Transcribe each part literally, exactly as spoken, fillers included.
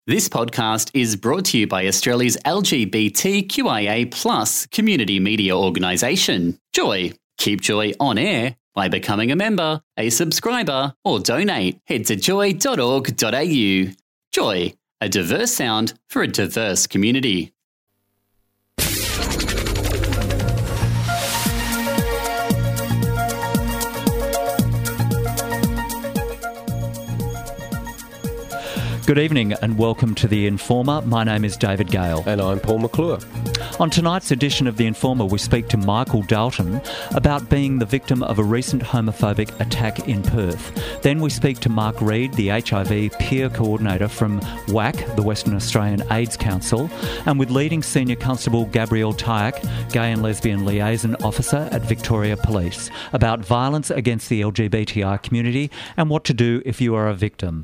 This podcast is brought to you by Australia's L G B T Q I A plus community media organisation, Joy. Keep Joy on air by becoming a member, a subscriber, or donate. Head to joy dot org dot a u. Joy, a diverse sound for a diverse community. Good evening and welcome to The Informer. My name is David Gale. And I'm Paul McClure. On tonight's edition of The Informer, we speak to Michael Dalton about being the victim of a recent homophobic attack in Perth. Then we speak to Mark Reid, the H I V peer coordinator from W A C, the Western Australian AIDS Council, and with leading senior constable Gabrielle Tyack, gay and lesbian liaison officer at Victoria Police, about violence against the L G B T I community and what to do if you are a victim.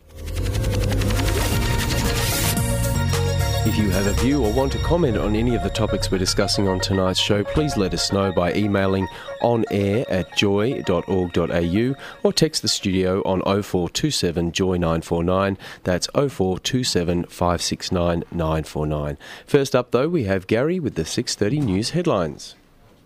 If you have a view or want to comment on any of the topics we're discussing on tonight's show, please let us know by emailing on air at joy dot org dot a u or text the studio on oh four two seven joy nine four nine. That's oh four two seven five six nine nine four nine. First up, though, we have Gary with the six thirty news headlines.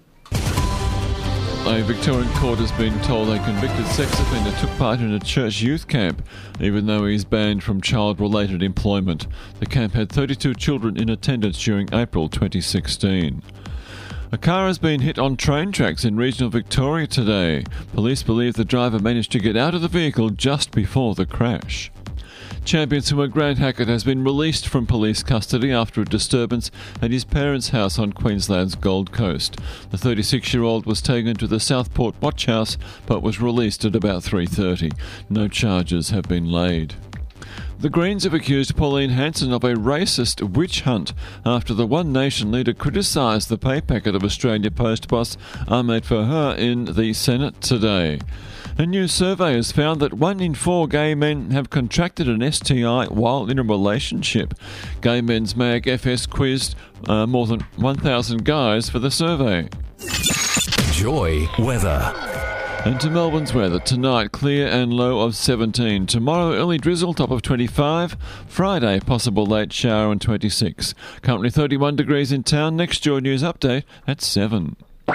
A Victorian court has been told a convicted sex offender took part in a church youth camp, even though he is banned from child-related employment. The camp had thirty-two children in attendance during April twenty sixteen. A car has been hit on train tracks in regional Victoria today. Police believe the driver managed to get out of the vehicle just before the crash. Champion swimmer Grant Hackett has been released from police custody after a disturbance at his parents' house on Queensland's Gold Coast. The thirty-six-year-old was taken to the Southport Watch House but was released at about three thirty. No charges have been laid. The Greens have accused Pauline Hanson of a racist witch hunt after the One Nation leader criticised the pay packet of Australia Post boss Ahmed Ferher in the Senate today. A new survey has found that one in four gay men have contracted an S T I while in a relationship. Gay Men's Mag F S quizzed uh, more than one thousand guys for the survey. Joy weather. And to Melbourne's weather, tonight clear and low of seventeen. Tomorrow early drizzle, top of twenty-five. Friday possible late shower and twenty-six. Currently thirty-one degrees in town. Next Joy News update at seven.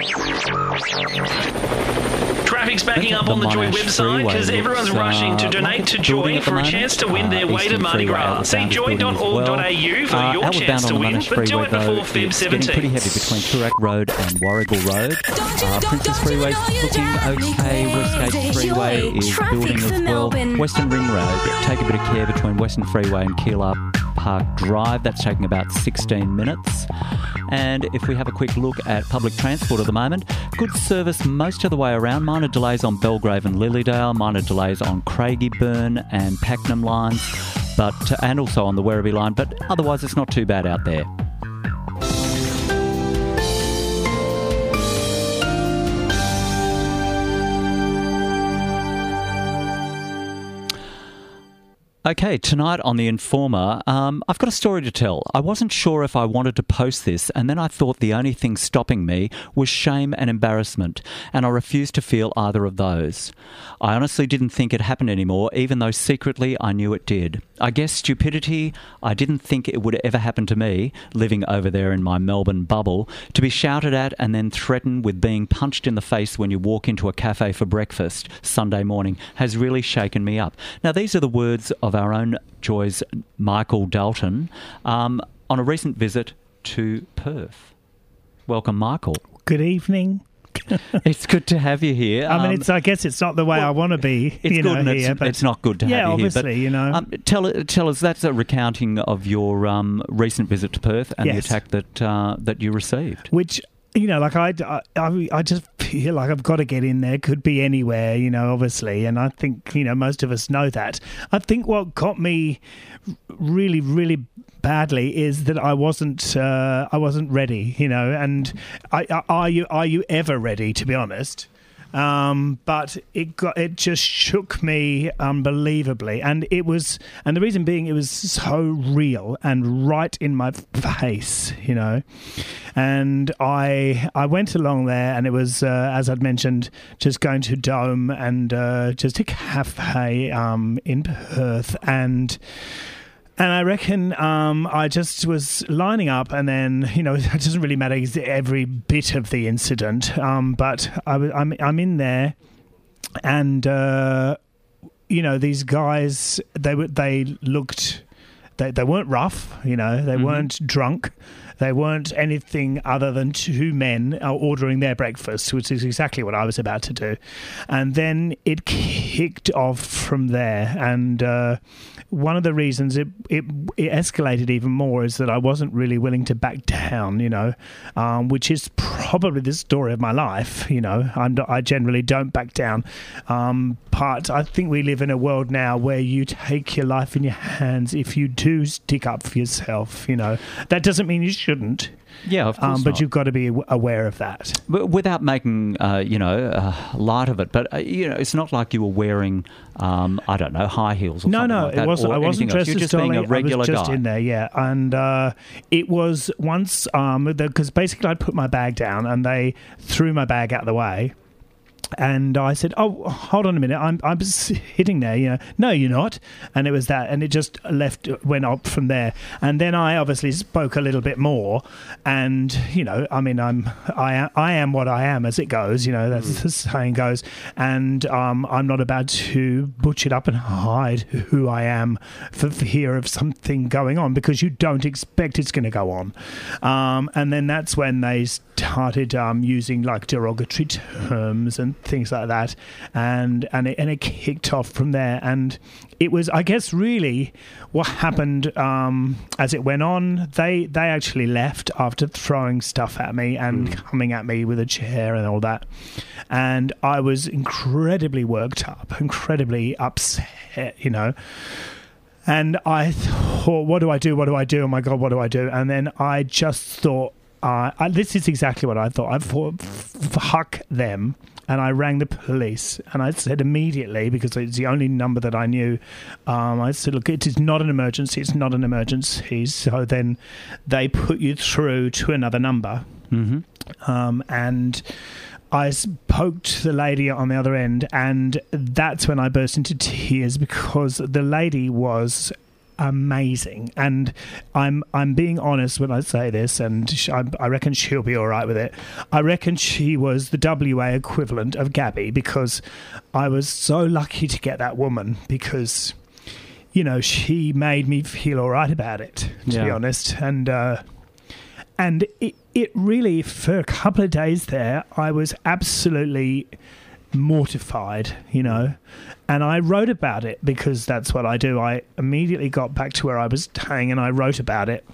Traffic's backing up on the Joy website because everyone's rushing to donate to Joy for a chance to win their way to Mardi Gras. See joy dot org dot a u for your chance to win, but do it before February seventeenth. It's getting pretty heavy between Toorak Road and Warrigal Road. Uh, Princess Freeway's looking okay. Westgate Freeway is building as well. Western Ring Road, take a bit of care between Western Freeway and Keelar Park Drive. That's taking about sixteen minutes. And if we have a quick look at public transport at the moment, good service most of the way around. Minor delays on Belgrave and Lilydale, minor delays on Craigieburn and Pakenham lines, but and also on the Werribee line, but otherwise it's not too bad out there. Okay, tonight on The Informer, um, I've got a story to tell. I wasn't sure if I wanted to post this, and then I thought the only thing stopping me was shame and embarrassment, and I refused to feel either of those. I honestly didn't think it happened anymore, even though secretly I knew it did. I guess stupidity, I didn't think it would ever happen to me, living over there in my Melbourne bubble, to be shouted at and then threatened with being punched in the face when you walk into a cafe for breakfast Sunday morning has really shaken me up. Now, these are the words of our own Joy's Michael Dalton um, on a recent visit to Perth. Welcome, Michael. Good evening. It's good to have you here. I mean, um, it's. I guess it's not the way well, I want to be. It's you good, know, and here, it's, but it's not good to yeah, have you here. obviously, you know. Um, tell tell us that's a recounting of your um, recent visit to Perth and yes. the attack that uh, that you received. Which, you know, like I, I, I just feel like I've got to get in there. Could be anywhere, you know, obviously, and I think you know most of us know that. I think what got me really, really badly is that I wasn't uh, I wasn't ready, you know, and I, I, are you are you ever ready, to be honest? Um, but it got it just shook me unbelievably, and it was, and the reason being, it was so real and right in my face, you know. And I I went along there, and it was uh, as I'd mentioned, just going to Dome and uh, just a cafe um, in Perth, and And I reckon um, I just was lining up, and then, you know, it doesn't really matter every bit of the incident, um, but I, I'm, I'm in there, and, uh, you know, these guys, they were, they looked, they, they weren't rough, you know, they mm-hmm. weren't drunk. They weren't anything other than two men ordering their breakfast, which is exactly what I was about to do. And then it kicked off from there. And uh, one of the reasons it, it it escalated even more is that I wasn't really willing to back down, you know, um, which is probably the story of my life. You know, I'm not, I generally don't back down. Um, but I think we live in a world now where you take your life in your hands if you do stick up for yourself, you know. That doesn't mean you shouldn't. Yeah, of course um, But not. you've got to be aware of that. But without making, uh, you know, uh, light of it. But, uh, you know, it's not like you were wearing, um, I don't know, high heels or no, something no, like that. No, no, I wasn't dressed You're as just being a regular I was just guy. in there, yeah. And uh, it was once, um, because basically I'd put my bag down and they threw my bag out of the way. And I said, "Oh, hold on a minute! I'm I'm sitting there, you know." No, you're not. And it was that, and it just left, went up from there. And then I obviously spoke a little bit more, and you know, I mean, I'm I I am what I am, as it goes. You know, that's mm. the saying goes. And um, I'm not about to butch it up and hide who I am for fear of something going on, because you don't expect it's going to go on. Um, and then that's when they started um, using like derogatory terms and things like that, and and it, and it kicked off from there. And it was, I guess, really what happened um, as it went on. They they actually left after throwing stuff at me and mm. coming at me with a chair and all that. And I was incredibly worked up, incredibly upset, you know. And I thought, what do I do? What do I do? Oh my God, what do I do? And then I just thought, uh, I, this is exactly what I thought. I thought, fuck them. And I rang the police, and I said immediately, because it's the only number that I knew, um, I said, look, it is not an emergency, it's not an emergency. So then they put you through to another number. Mm-hmm. Um, and I spoke to the lady on the other end, and that's when I burst into tears, because the lady was amazing. And I'm I'm being honest when I say this, and she, I, I reckon she'll be all right with it. I reckon she was the W A equivalent of Gabby, because I was so lucky to get that woman, because, you know, she made me feel all right about it, to yeah. be honest. And uh, and it, it really, for a couple of days there, I was absolutely mortified, you know. And I wrote about it, because that's what I do. I immediately got back to where I was staying and I wrote about it.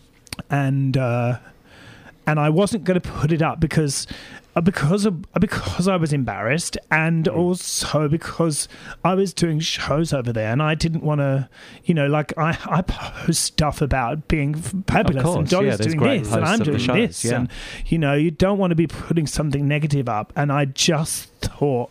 And uh, and I wasn't going to put it up because uh, because of, because I was embarrassed, and also because I was doing shows over there, and I didn't want to, you know, like I, I post stuff about being fabulous, course, and Dolly's yeah, doing this and I'm doing shows, this, yeah. and you know, you don't want to be putting something negative up. And I just thought,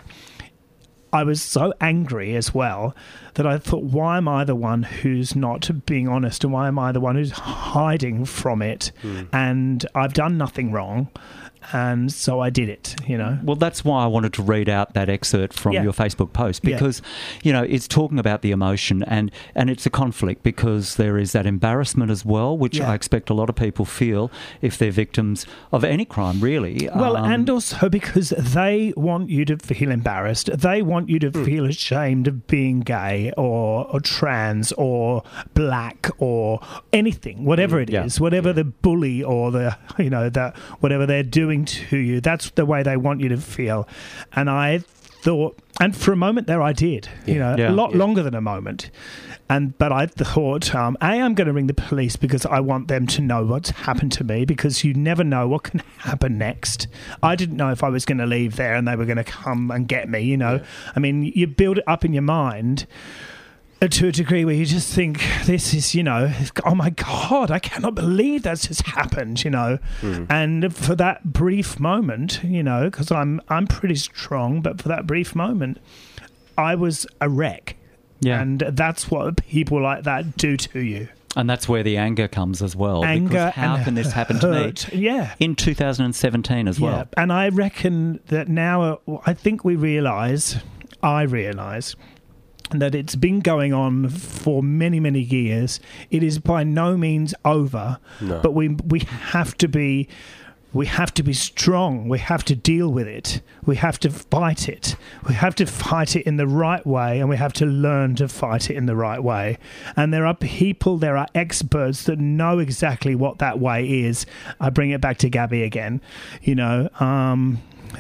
I was so angry as well that I thought, why am I the one who's not being honest, and why am I the one who's hiding from it? Mm. And I've done nothing wrong. And so I did it, you know. Well, that's why I wanted to read out that excerpt from yeah. your Facebook post, because, yeah. you know, it's talking about the emotion, and, and it's a conflict, because there is that embarrassment as well, which yeah. I expect a lot of people feel if they're victims of any crime, really. Well, um, and also because they want you to feel embarrassed. They want you to mm. feel ashamed of being gay or, or trans or black or anything, whatever it yeah. is, whatever yeah. the bully or the, you know, that whatever they're doing to you, that's the way they want you to feel. And I thought, and for a moment there I did, you know, yeah, a lot yeah. longer than a moment. And but I thought, um, A, I'm going to ring the police, because I want them to know what's happened to me, because you never know what can happen next. I didn't know if I was going to leave there and they were going to come and get me, you know. Yeah. I mean, you build it up in your mind to a degree where you just think, this is, you know, oh my God, I cannot believe that's just happened, you know. Mm. And for that brief moment, you know, because I'm I'm pretty strong, but for that brief moment, I was a wreck. Yeah. And that's what people like that do to you. And that's where the anger comes as well. Anger, because how and can this happen hurt. to me? Yeah. In two thousand seventeen as yeah. well. And I reckon that now, uh, I think we realise, I realise, that it's been going on for many, many years. It is by no means over, no. but we we have to be we have to be strong. We have to deal with it. We have to fight it. We have to fight it in the right way, and we have to learn to fight it in the right way. And there are people, there are experts that know exactly what that way is. I bring it back to Gabby again, you know. Um,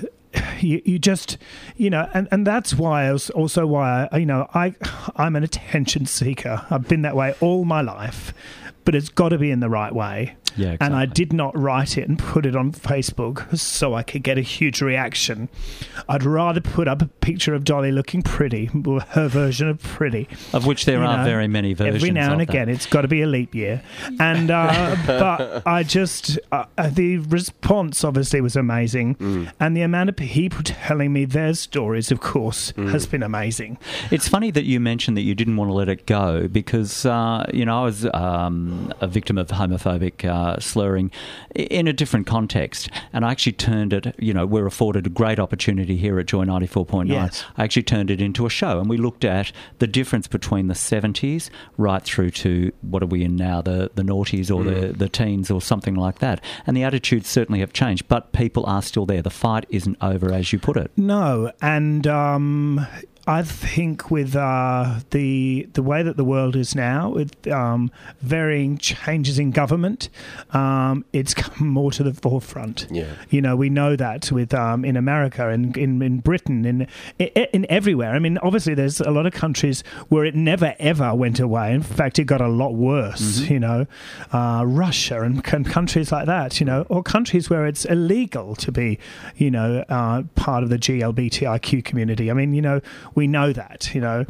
You, you just, you know, and, and that's why, also why, I, you know, I, I'm an attention seeker. I've been that way all my life, but it's got to be in the right way. Yeah, exactly. And I did not write it and put it on Facebook so I could get a huge reaction. I'd rather put up a picture of Dolly looking pretty, her version of pretty. Of which there you are know, very many versions. Every now and of again, that. It's got to be a leap year. And uh, but I just, uh, the response obviously was amazing. Mm. And the amount of people telling me their stories, of course, mm. has been amazing. It's funny that you mentioned that you didn't want to let it go because, uh, you know, I was um, a victim of homophobic uh, Uh, slurring in a different context, and I actually turned it, you know, we're afforded a great opportunity here at Joy ninety-four point nine. Yes. I actually turned it into a show, and we looked at the difference between the seventies right through to, what are we in now, the, the noughties or mm. the, the teens or something like that. And the attitudes certainly have changed, but people are still there. The fight isn't over, as you put it. No, and um, I think with uh, the the way that the world is now, with um, varying changes in government, um, it's come more to the forefront. Yeah. You know, we know that with um, in America and in, in Britain, in, in in everywhere. I mean, obviously, there's a lot of countries where it never ever went away. In fact, it got a lot worse. Mm-hmm. You know, uh, Russia and, and countries like that. You know, or countries where it's illegal to be, you know, uh, part of the G L B T I Q community. I mean, you know. We know that, you know.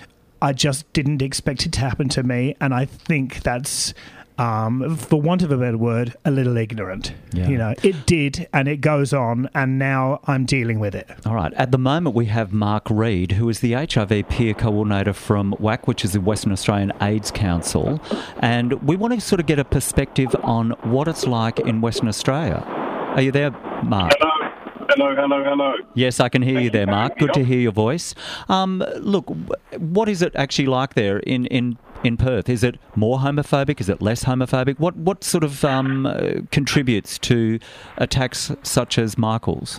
I just didn't expect it to happen to me, and I think that's, um, for want of a better word, a little ignorant. Yeah. You know, it did, and it goes on, and now I'm dealing with it. All right. At the moment, we have Mark Reed, who is the H I V peer coordinator from W A C, which is the Western Australian AIDS Council, and we want to sort of get a perspective on what it's like in Western Australia. Are you there, Mark? Hello. Hello, hello, hello. Yes, I can hear Thank you there, Mark. Good to hear your voice. Um, look, what is it actually like there in, in, in Perth? Is it more homophobic? Is it less homophobic? What what sort of um, uh, contributes to attacks such as Michael's?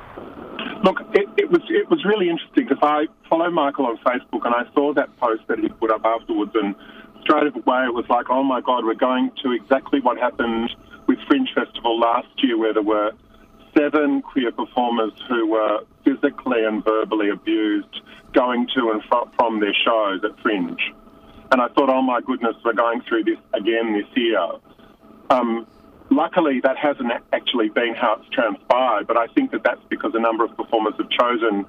Look, it, it was it was really interesting because I follow Michael on Facebook and I saw that post that he put up afterwards, and straight away it was like, oh my God, we're going to exactly what happened with Fringe Festival last year, where there were seven queer performers who were physically and verbally abused going to and fro- from their shows at Fringe. And I thought, oh my goodness, we're going through this again this year. Um, luckily, that hasn't actually been how it's transpired, but I think that that's because a number of performers have chosen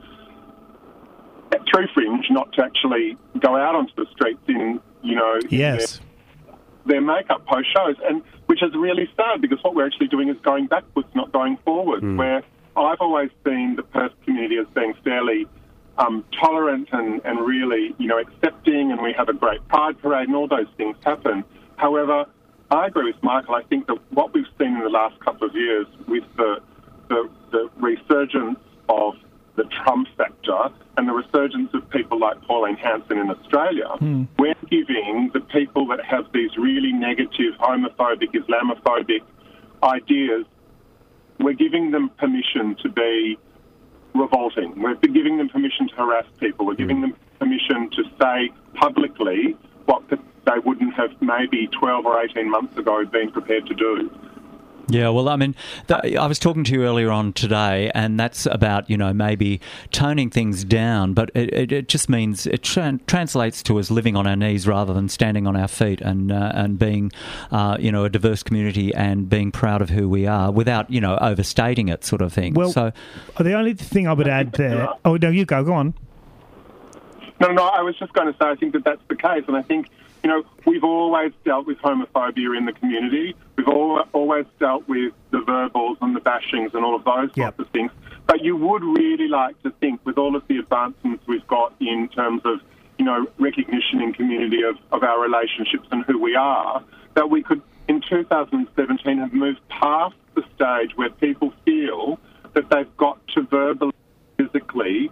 through Fringe not to actually go out onto the streets in, you know... Yes. Their, their makeup post shows, and which is really sad because what we're actually doing is going backwards, not going forward, mm. where I've always seen the Perth community as being fairly um, tolerant and, and really, you know, accepting, and we have a great pride parade and all those things happen. However, I agree with Michael. I think that what we've seen in the last couple of years with the, the, the resurgence of the Trump factor and the resurgence of people like Pauline Hanson in Australia, mm. we're giving the people that have these really negative, homophobic, Islamophobic ideas, we're giving them permission to be revolting. We're giving them permission to harass people. We're mm. giving them permission to say publicly what they wouldn't have maybe twelve or eighteen months ago been prepared to do. Yeah, well, I mean, th- I was talking to you earlier on today, and that's about, you know, maybe toning things down, but it, it, it just means it tra- translates to us living on our knees rather than standing on our feet and uh, and being, uh, you know, a diverse community and being proud of who we are without, you know, overstating it sort of thing. Well, so, the only thing I would add there... Oh, no, you go, go on. No, no, I was just going to say I think that that's the case, and I think... You know, we've always dealt with homophobia in the community. We've all, always dealt with the verbals and the bashings and all of those yep. sorts of things. But you would really like to think, with all of the advancements we've got in terms of, you know, recognition in community of, of our relationships and who we are, that we could, in two thousand seventeen, have moved past the stage where people feel that they've got to verbally, physically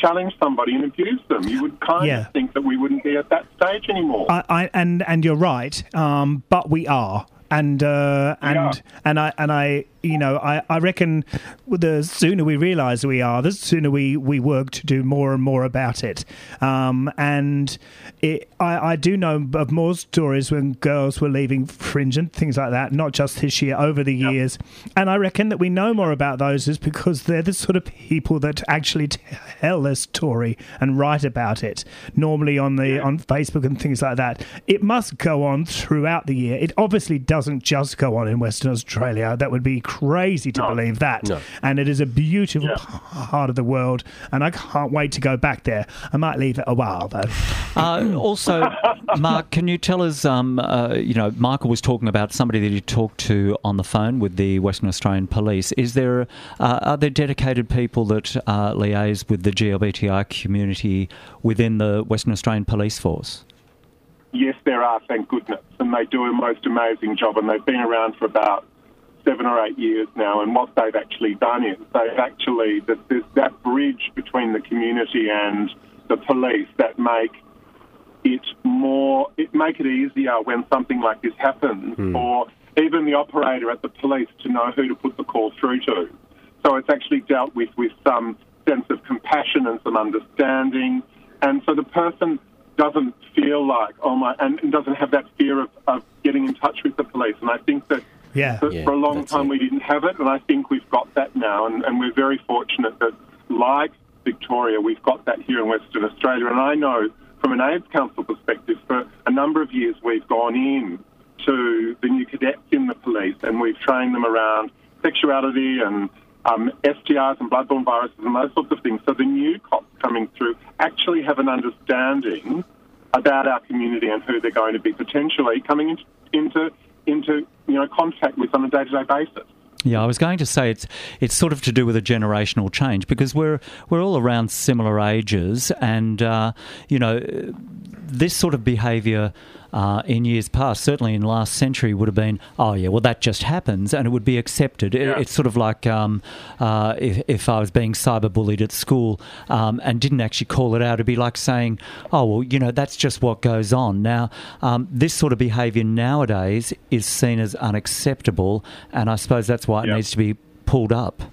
challenge somebody and abuse them. You would kind Yeah. of think that we wouldn't be at that stage anymore. I, I and and you're right, um, but we are, and uh, and Yeah. and I and I, you know, I, I reckon the sooner we realise we are, the sooner we, we work to do more and more about it. Um, and it, I, I do know of more stories when girls were leaving Fringe and things like that, not just this year, over the Yep. years. And I reckon that we know more about those is because they're the sort of people that actually tell their story and write about it, normally on the on Facebook and things like that. It must go on throughout the year. It obviously doesn't just go on in Western Australia. That would be crazy to No. believe that. No. And it is a beautiful Yeah. part of the world, and I can't wait to go back there. I might leave it a while, though. Uh, also, Mark, can you tell us, um, uh, you know, Michael was talking about somebody that he talked to on the phone with the Western Australian Police. Is there, uh, are there dedicated people that uh, liaise with the G L B T I community within the Western Australian Police Force? Yes, there are, thank goodness, and they do a most amazing job, and they've been around for about seven or eight years now, and what they've actually done is they've actually, there's that bridge between the community and the police that make it more, it make it easier when something like this happens, Mm. or even the operator at the police to know who to put the call through to. So it's actually dealt with with some sense of compassion and some understanding, and so the person doesn't feel like, oh my, and, and doesn't have that fear of, of getting in touch with the police. And I think that Yeah. for, Yeah, for a long that's time it. we didn't have it, and I think we've got that now, and, and we're very fortunate that, like Victoria, we've got that here in Western Australia. And I know from an AIDS Council perspective, for a number of years we've gone in to the new cadets in the police, and we've trained them around sexuality and um, S T Rs and bloodborne viruses and those sorts of things. So the new cops coming through actually have an understanding about our community and who they're going to be potentially coming into into, into you know contact with on a day-to-day basis. Yeah, I was going to say it's it's sort of to do with a generational change because we're we're all around similar ages, and uh, you know this sort of behaviour uh, in years past, certainly in last century, would have been, oh yeah, well that just happens, and it would be accepted. It, Yeah. it's sort of like um, uh, if, if I was being cyberbullied at school um, and didn't actually call it out, it'd be like saying, oh well, you know that's just what goes on. Now, um, this sort of behaviour nowadays is seen as unacceptable, and I suppose that's why it Yeah. needs to be pulled up.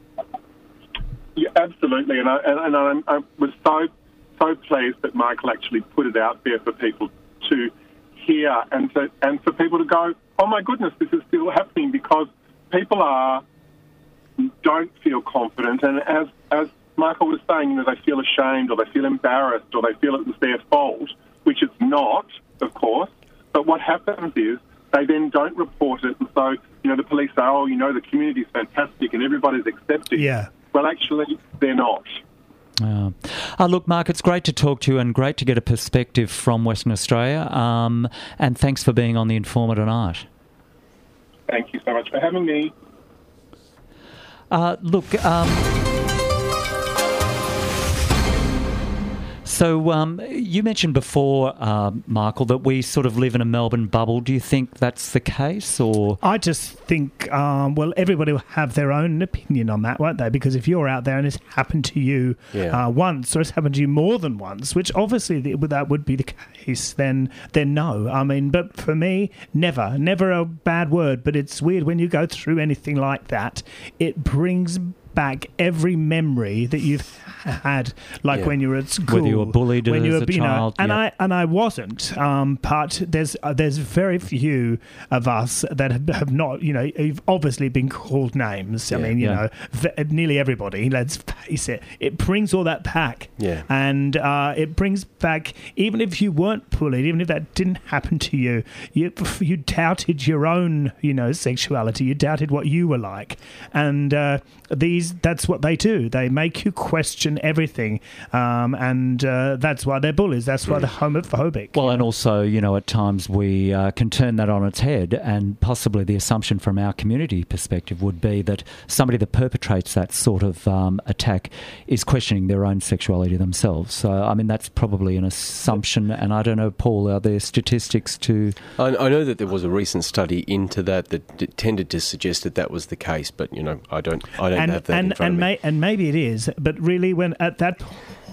Yeah, absolutely, and I and, and I'm, I was so so pleased that Michael actually put it out there for people to hear and to, and for people to go, oh my goodness, this is still happening, because people are don't feel confident, and as as Michael was saying, you know, they feel ashamed or they feel embarrassed or they feel it was their fault, which it's not, of course. But what happens is they then don't report it, and so you know the police say, oh, you know, the community's fantastic and everybody's accepting. Yeah. Well, actually, they're not. Uh, uh, look, Mark, it's great to talk to you and great to get a perspective from Western Australia. Um, and thanks for being on The Informer tonight. Thank you so much for having me. Uh, look, um, so um, you mentioned before, uh, Michael, that we sort of live in a Melbourne bubble. Do you think that's the case, or...? I just think, um, well, everybody will have their own opinion on that, won't they? Because if you're out there and it's happened to you Yeah. uh, once, or it's happened to you more than once, which obviously the, that would be the case, then then no. I mean, but for me, never, never a bad word. But it's weird when you go through anything like that, it brings back every memory that you've had, like Yeah. when you were at school, Whether you were bullied when as you were, a you know, child, and yeah. I and I wasn't. Um, but there's uh, there's very few of us that have, have not, you know, have obviously been called names. I Yeah. mean, you Yeah. know, v- nearly everybody. Let's face it. It brings all that back. Yeah. And uh, it brings back, even if you weren't bullied, even if that didn't happen to you, you you doubted your own, you know, sexuality. You doubted what you were like, and uh, these that's what they do. They make you question everything, um, and uh, that's why they're bullies. That's why they're homophobic. Well, and also, you know, at times we uh, can turn that on its head, and possibly the assumption from our community perspective would be that somebody that perpetrates that sort of um, attack is questioning their own sexuality themselves. So, I mean, that's probably an assumption, and I don't know, Paul, are there statistics to... I, I know that there was a recent study into that that d- tended to suggest that that was the case, but, you know, I don't I don't and have that and in front and, of me. may, and maybe it is, but really, when at that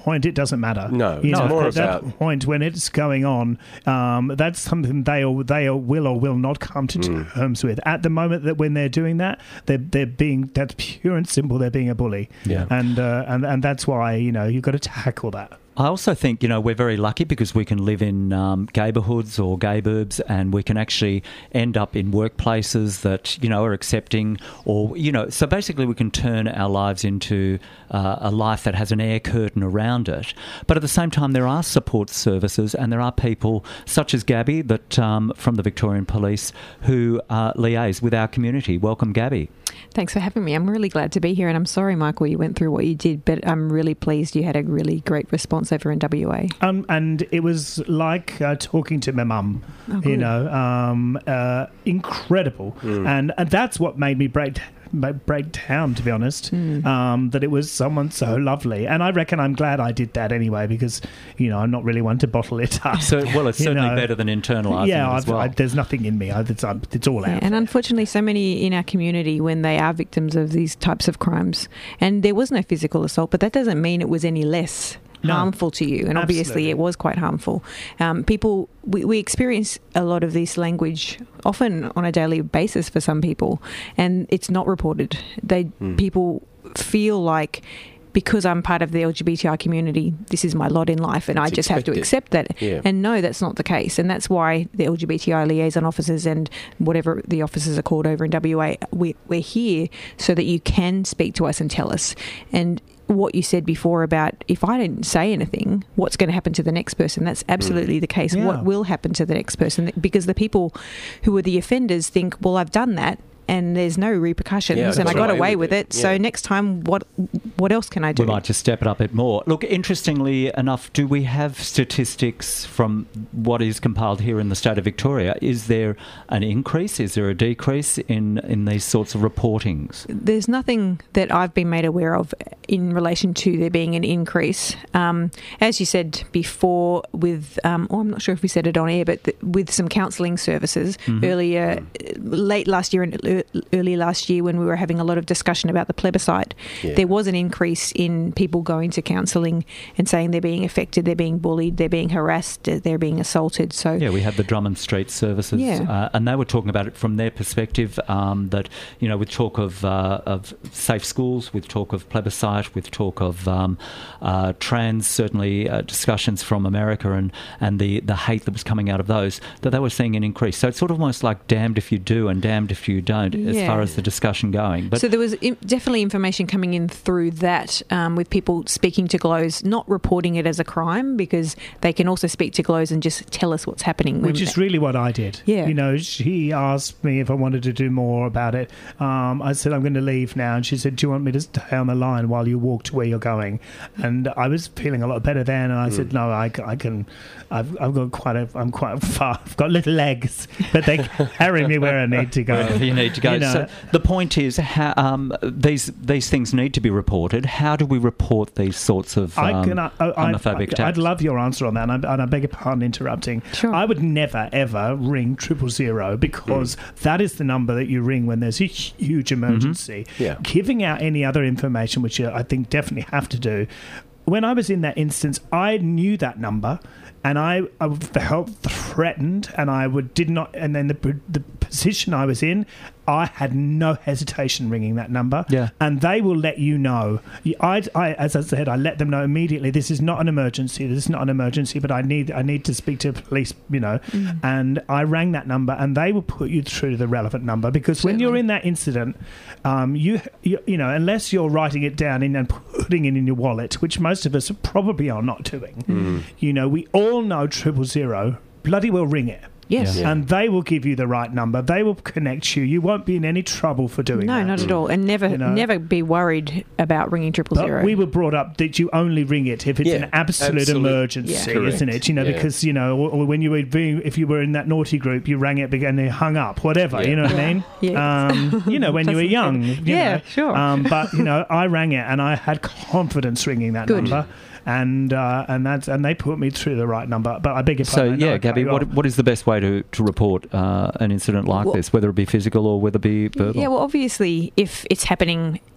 point, it doesn't matter. No, you it's know, more at about that point when it's going on. Um, that's something they or they or will or will not come to mm. terms with. At the moment that when they're doing that, they're they're being that's pure and simple. They're being a bully. Yeah, and uh, and and that's why you know you've got to tackle that. I also think, you know, we're very lucky because we can live in um, gayborhoods or gayburbs, and we can actually end up in workplaces that, you know, are accepting, or, you know, so basically we can turn our lives into uh, a life that has an air curtain around it. But at the same time, there are support services, and there are people such as Gabby that um, from the Victorian Police who uh, liaise with our community. Welcome, Gabby. Thanks for having me. I'm really glad to be here, and I'm sorry, Michael, you went through what you did, but I'm really pleased you had a really great response over in W A. Um, and it was like uh, talking to my mum, oh, you know, um, uh, incredible. Mm. And, and that's what made me break break down, to be honest, mm. um, that it was someone so lovely. And I reckon I'm glad I did that anyway, because, you know, I'm not really one to bottle it up. So, well, it's certainly know. better than internalising yeah, it as well. I, there's nothing in me. I, it's, it's all yeah, out. And unfortunately, so many in our community, when they are victims of these types of crimes, and there was no physical assault, but that doesn't mean it was any less No, harmful to you, and obviously absolutely. It was quite harmful. Um, people, we, we experience a lot of this language often on a daily basis for some people, and it's not reported. They mm. people feel like, because I'm part of the L G B T I community, this is my lot in life, and it's I just expected. have to accept that. Yeah. And no, that's not the case. And that's why the L G B T I liaison officers and whatever the officers are called over in W A, we, we're here so that you can speak to us and tell us. And what you said before about if I didn't say anything, what's going to happen to the next person? That's absolutely mm. the case. Yeah. What will happen to the next person? Because the people who are the offenders think, well, I've done that, and there's no repercussions, yeah, and I got away with it. it. Yeah. So next time, what what else can I do? We might just step it up a bit more. Look, interestingly enough, do we have statistics from what is compiled here in the state of Victoria? Is there an increase? Is there a decrease in, in these sorts of reportings? There's nothing that I've been made aware of in relation to there being an increase. Um, as you said before, with, um, oh, I'm not sure if we said it on air, but th- with some counselling services mm-hmm. earlier, mm-hmm. late last year and early last year, when we were having a lot of discussion about the plebiscite, yeah. there was an increase in people going to counselling and saying they're being affected, they're being bullied, they're being harassed, they're being assaulted. So yeah, we had the Drummond Street services, yeah. uh, and they were talking about it from their perspective, um, that, you know, with talk of uh, of safe schools, with talk of plebiscite, with talk of um, uh, trans, certainly uh, discussions from America and, and the, the hate that was coming out of those, that they were seeing an increase. So it's sort of almost like damned if you do and damned if you don't. As yeah. far as the discussion going. But so there was im- definitely information coming in through that, um, with people speaking to GLOWS, not reporting it as a crime, because they can also speak to GLOWS and just tell us what's happening. Which is really what I did. Yeah. You know, she asked me if I wanted to do more about it. Um, I said, I'm going to leave now. And she said, do you want me to stay on the line while you walk to where you're going? And I was feeling a lot better then. And I mm. said, no, I, I can... I've, I've got quite a... I'm quite far. I've got little legs, but they carry me where I need to go. Where you need to go. You know, so the point is, how, um, these these things need to be reported. How do we report these sorts of um, I can, I, I, homophobic I, attacks? I'd love your answer on that, and I, and I beg your pardon interrupting. Sure. I would never, ever ring triple zero, because mm. that is the number that you ring when there's a huge emergency. Mm-hmm. Yeah. Giving out any other information, which you, I think definitely have to do. When I was in that instance, I knew that number, and I, I felt threatened, and I would did not. And then the the position I was in, I had no hesitation ringing that number. Yeah. And they will let you know. I, I, as I said, I let them know immediately. This is not an emergency. This is not an emergency. But I need I need to speak to police. You know. Mm. And I rang that number, and they will put you through to the relevant number, because Certainly. when you're in that incident, um, you, you you know, unless you're writing it down in and putting it in your wallet, which most of us probably are not doing. Mm. You know, we all know triple zero. Bloody well ring it. Yes. Yeah. And they will give you the right number. They will connect you. You won't be in any trouble for doing no, that. No, not at all. And never you know? never be worried about ringing triple but zero. We were brought up that you only ring it if it's yeah, an absolute, absolute emergency, yeah. isn't it? You know, yeah. because, you know, or, or when you were being, if you were in that naughty group, you rang it and they hung up, whatever, yeah. you know what I mean? Yes. Um, you know, when you were young. You yeah, know. sure. Um, but, you know, I rang it and I had confidence ringing that Good. number. And uh, and that's and they put me through the right number. But I beg your so, pardon. So yeah, Gabby, what what is the best way to to report uh, an incident like well, this, whether it be physical or whether it be verbal? Yeah, well, obviously, if it's happening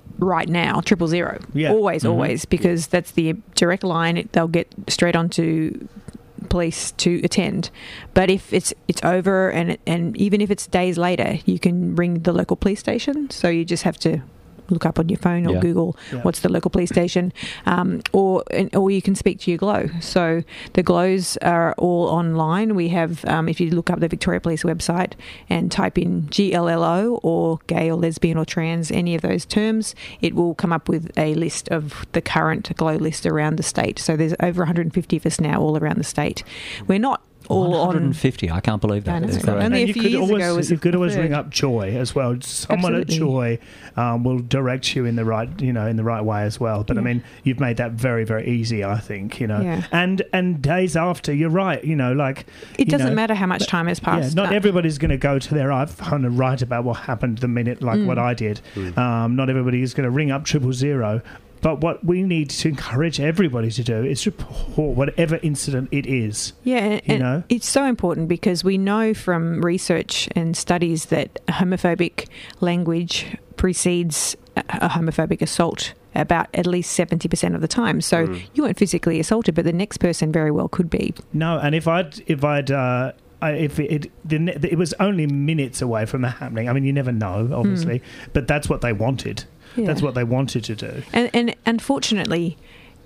right now, triple zero. Yeah. Always, mm-hmm. always, because that's the direct line. They'll get straight onto police to attend. But if it's it's over, and and even if it's days later, you can ring the local police station. So you just have to look up on your phone or yeah. Google yeah. what's the local police station, um, or or you can speak to your Glow. So the Glows are all online. We have, um, if you look up the Victoria Police website and type in G L L O or gay or lesbian or trans, any of those terms, it will come up with a list of the current Glow list around the state. So there's over one hundred fifty of us now all around the state. We're not all one hundred fifty. On, I can't believe that. That's right. Only and a few you could years always, ago was you could always third. ring up Joy as well. Someone Absolutely. at Joy um, will direct you in the right, you know, in the right way as well. But yeah. I mean, you've made that very, very easy. I think, you know, Yeah. and and days after, you're right. You know, like It doesn't know, matter how much time has passed. Yeah, not No. everybody's going to go to their iPhone and write about what happened the minute, like Mm. what I did. Mm. Um, not everybody is going to ring up triple zero. But what we need to encourage everybody to do is report whatever incident it is. Yeah, and, you and know? it's so important because we know from research and studies that homophobic language precedes a a homophobic assault about at least seventy percent of the time. So Mm. you weren't physically assaulted, but the next person very well could be. No, and if I'd if I'd uh, I, if it, it the, ne- it was only minutes away from that happening. I mean, you never know, obviously, but that's what they wanted. Yeah. That's what they wanted to do. And, and unfortunately,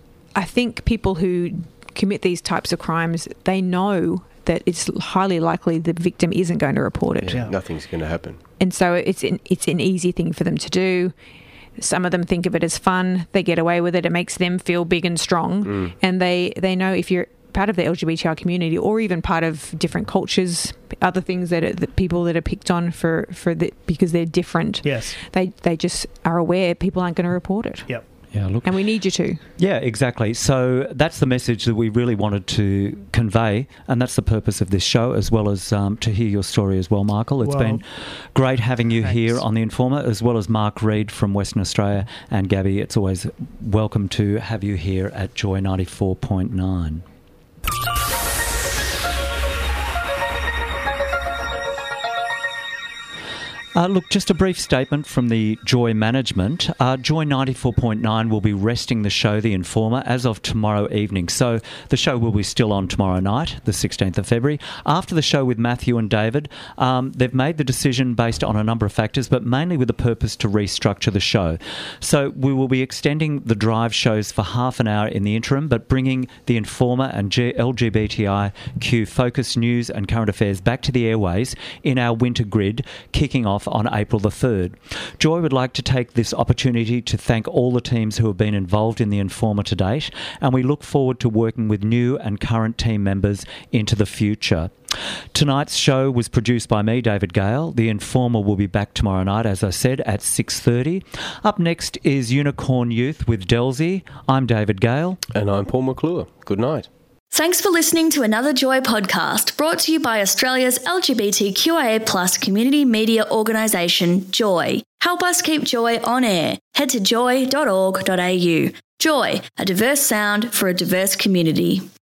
I think people who commit these types of crimes, they know that it's highly likely the victim isn't going to report it. Yeah, nothing's going to happen. And so it's an, it's an easy thing for them to do. Some of them think of it as fun. They get away with it. It makes them feel big and strong. Mm. And they, they know if you're part of the L G B T I community or even part of different cultures, other things that, are, that people that are picked on for, for the, because they're different, Yes. they, they just are aware people aren't going to report it. Yep. Yeah, look. And we need you to. Yeah, exactly. So that's the message that we really wanted to convey, and that's the purpose of this show, as well as um, to hear your story as well, Michael. It's Well, been great having you thanks. here on The Informer, as well as Mark Reed from Western Australia, and Gabby. It's always welcome to have you here at Joy ninety-four point nine. Uh, look, just a brief statement from the Joy management. Uh, Joy ninety-four point nine will be resting the show, The Informer, as of tomorrow evening. So the show will be still on tomorrow night, the sixteenth of February. After the show with Matthew and David, um, they've made the decision based on a number of factors, but mainly with the purpose to restructure the show. So we will be extending the drive shows for half an hour in the interim, but bringing The Informer and G- L G B T I Q focused news and current affairs back to the airways in our winter grid, kicking off on April the third. Joy would like to take this opportunity to thank all the teams who have been involved in The Informer to date, and we look forward to working with new and current team members into the future. Tonight's show was produced by me, David Gale. The Informer will be back tomorrow night, as I said, at six thirty. Up next is Unicorn Youth with Delzy. I'm David Gale. And I'm Paul McClure. Good night. Thanks for listening to another Joy podcast brought to you by Australia's L G B T Q I A plus community media organisation, Joy. Help us keep Joy on air. Head to joy dot org dot a u. Joy, a diverse sound for a diverse community.